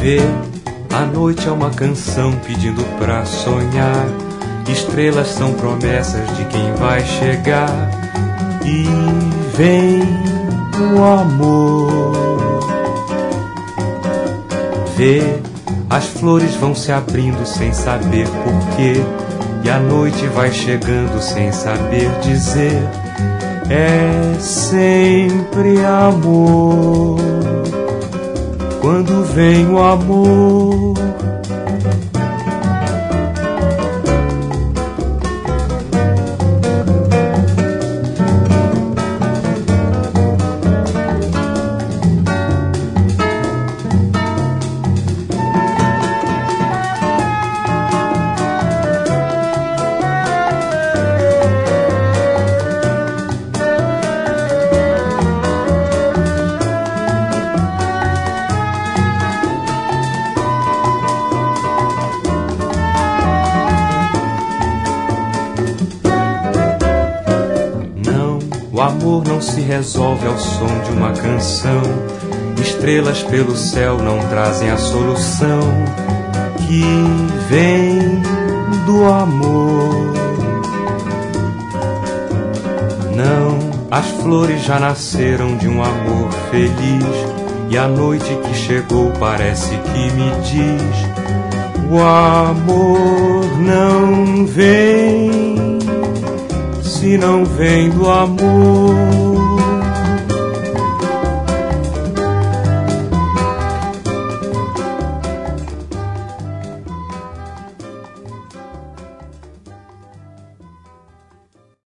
Vê, a noite é uma canção pedindo pra sonhar. Estrelas são promessas de quem vai chegar. E vem o amor. Vê, as flores vão se abrindo sem saber porquê. E a noite vai chegando sem saber dizer. É sempre amor. Quando vem o amor, o amor não se resolve ao som de uma canção. Estrelas pelo céu não trazem a solução que vem do amor. Não, as flores já nasceram de um amor feliz. E a noite que chegou parece que me diz: o amor não vem se não vem do amor.